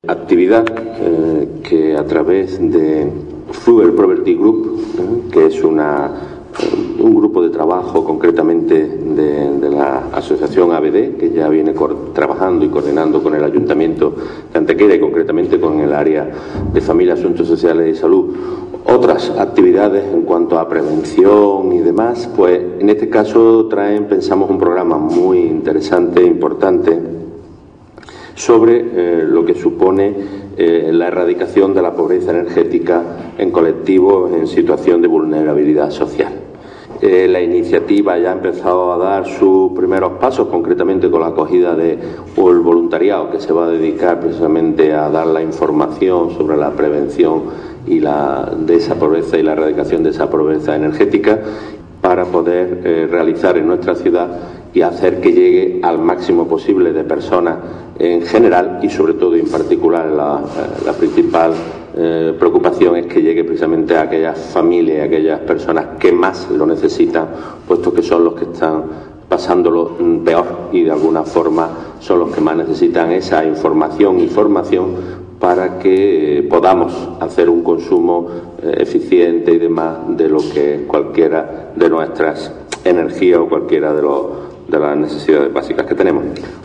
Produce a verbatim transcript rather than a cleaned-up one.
actividad eh, que a través de Fruer Property Group, eh, que es una, eh, un grupo de trabajo concretamente de, de la asociación A B D, que ya viene trabajando y coordinando con el Ayuntamiento de Antequera y concretamente con el área de Familia, Asuntos Sociales y Salud, otras actividades en cuanto a prevención y demás, pues en este caso traen, pensamos, un programa muy interesante e importante sobre eh, lo que supone eh, la erradicación de la pobreza energética en colectivos en situación de vulnerabilidad social. Eh, la iniciativa ya ha empezado a dar sus primeros pasos, concretamente con la acogida de un voluntariado que se va a dedicar precisamente a dar la información sobre la prevención y la, de esa pobreza y la erradicación de esa pobreza energética para poder eh, realizar en nuestra ciudad y hacer que llegue al máximo posible de personas en general y sobre todo y en particular la, la principal eh, preocupación es que llegue precisamente a aquellas familias, a aquellas personas que más lo necesitan, puesto que son los que están pasándolo peor y de alguna forma son los que más necesitan esa información y formación para que podamos hacer un consumo eh, eficiente y demás de lo que cualquiera de nuestras energías o cualquiera de, los, de las necesidades básicas que tenemos.